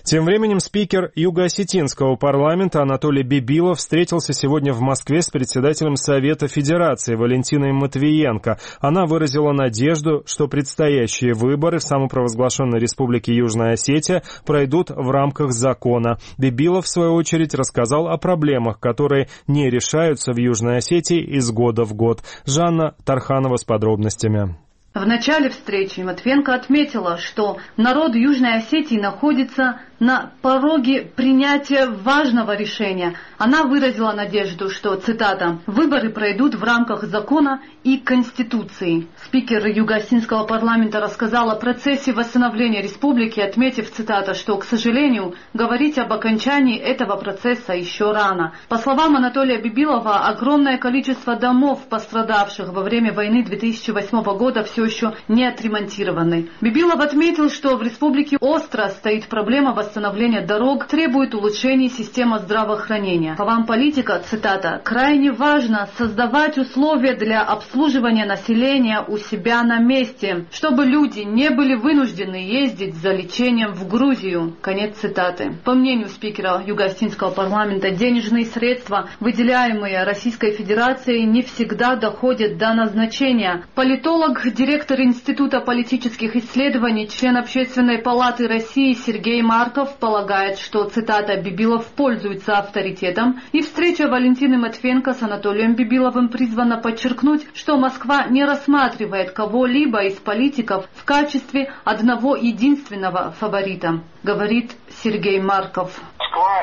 Тем временем спикер Юго-Осетинского парламента Анатолий Бибилов встретился сегодня в Москве с председателем Совета Федерации Валентиной Матвиенко. Она выразила надежду, что предстоящие выборы в самопровозглашенной Республике Южная Осетия пройдут в рамках закона. Бибилов, в свою очередь, рассказал о проблемах, которые не решаются в Южной Осетии из года в год. Жанна Тарханова с подробностями. В начале встречи Матвиенко отметила, что народ Южной Осетии находится на пороге принятия важного решения. Она выразила надежду, что, цитата, «выборы пройдут в рамках закона и Конституции». Спикер Юго-Осетинского парламента рассказал о процессе восстановления республики, отметив, цитата, что, к сожалению, говорить об окончании этого процесса еще рано. По словам Анатолия Бибилова, огромное количество домов, пострадавших во время войны 2008 года, все еще не отремонтированы. Бибилов отметил, что в республике остро стоит проблема восстановления дорог, требует улучшения системы здравоохранения. По словам политика, цитата, «крайне важно создавать условия для обслуживания населения у себя на месте, чтобы люди не были вынуждены ездить за лечением в Грузию». Конец цитаты. По мнению спикера Юго-Осетинского парламента, денежные средства, выделяемые Российской Федерацией, не всегда доходят до назначения. Политолог, директор Института политических исследований, член Общественной палаты России Сергей Марков полагает, что, цитата, «Бибилов пользуется авторитетом», и встреча Валентины Матвиенко с Анатолием Бибиловым призвана подчеркнуть, что Москва не рассматривает кого-либо из политиков в качестве одного единственного фаворита, говорит Сергей Марков. Москва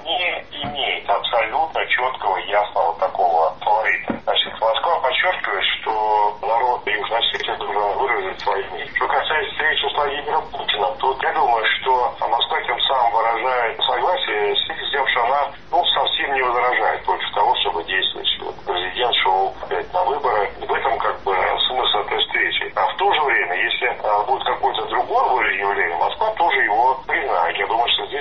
не имеет абсолютно четкого, ясного такого фаворита. Значит, Москва подчеркивает, что народ Южной Осетии должен выразить свои мнения. Что касается встречи с Владимиром Путиным, то я думаю, что Москва тем самым выражает согласие с тем, что она совсем не возражает против того, чтобы действовать. Президент шел опять на выборы. В этом смысл этой встречи. А в то же время, если будет какое-то другое волеизъявление, Москва тоже его признает. Я думаю, что здесь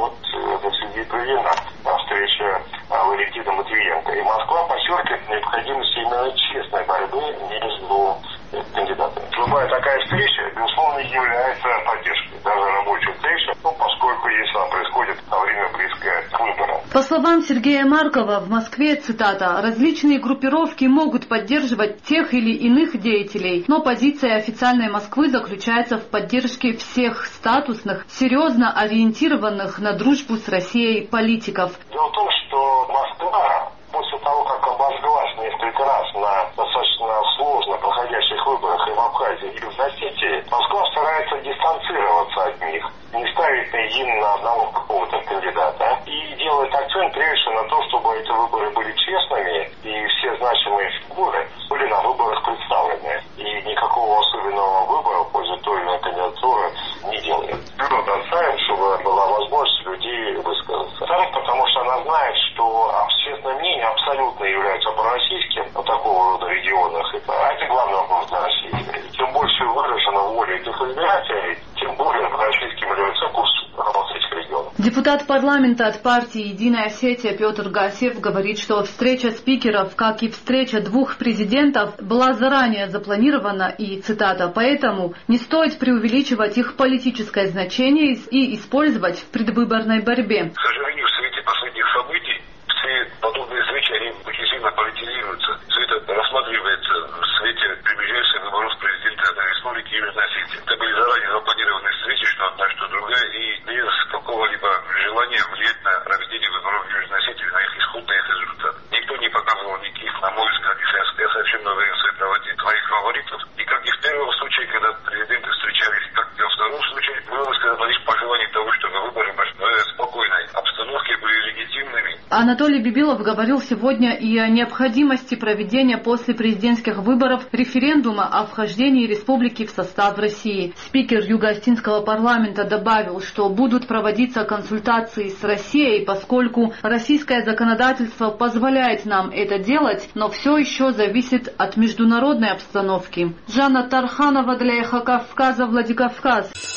проведена встреча Валентины Матвиенко. И Москва подчеркивает необходимость именно честной борьбы между кандидатами. Любая такая встреча, безусловно, является поддержкой. Даже рабочая встреча, поскольку если она происходит во время близкое к выборам. По словам Сергея Маркова, в Москве, цитата, «различные группировки могут поддерживать тех или иных деятелей, но позиция официальной Москвы заключается в поддержке всех статусных, серьезно ориентированных на дружбу с Россией политиков». Дело в том, что Москва после того, как обожглась несколько раз на достаточно сложно проходящих выборах и в Абхазии, и в Осетии, Москва старается дистанцироваться от них, не ставить на одного какого-то кандидата, и делает акцент прежде всего на то, чтобы эти выборы были честными, и все значимые фигуры были на выборах представлены. И никакого особенного выбора в пользу той или иной кандидатуры не делает. Твердо отставим, чтобы была возможность людей высказаться. Вторых, потому что она знает, что общественное мнение абсолютно является пророссийским в такого рода регионах. А это главный вопрос для России. Чем больше выражена воля этих избирателей, тем более пророссийским является курс этих регионов. Депутат парламента от партии «Единая Осетия» Петр Гасев говорит, что встреча спикеров, как и встреча двух президентов, была заранее запланирована и, цитата, «поэтому не стоит преувеличивать их политическое значение и использовать в предвыборной борьбе». К сожалению, в свете последних событий все подобные встречи, они очень сильно политизируются. Все это рассматривается в свете приближающихся выборов президента Республики Южной Осетии. Это были заранее запланированные встречи, что одна, что другая, и без какого-либо желания влиять на проведение выборов в Южной Осетии, на их исход, на их результат. Никто не показывал никаких, на мой взгляд, я совсем не уверен в своей правоте, своих фаворитов. И как и в первом случае, когда президенты встречались, как и во втором случае, было высказано лишь пожелание того, чтобы выборы в спокойной обстановке были легитимными. Анатолий Бибилов говорил сегодня и о необходимости проведения после президентских выборов референдума о вхождении республики в состав России. Спикер Юго-Осетинского парламента добавил, что будут проводиться консультации с Россией, поскольку российское законодательство позволяет нам это делать, но все еще зависит от международной обстановки. Жанна Тарханова для Эхо Кавказа, Владикавказ.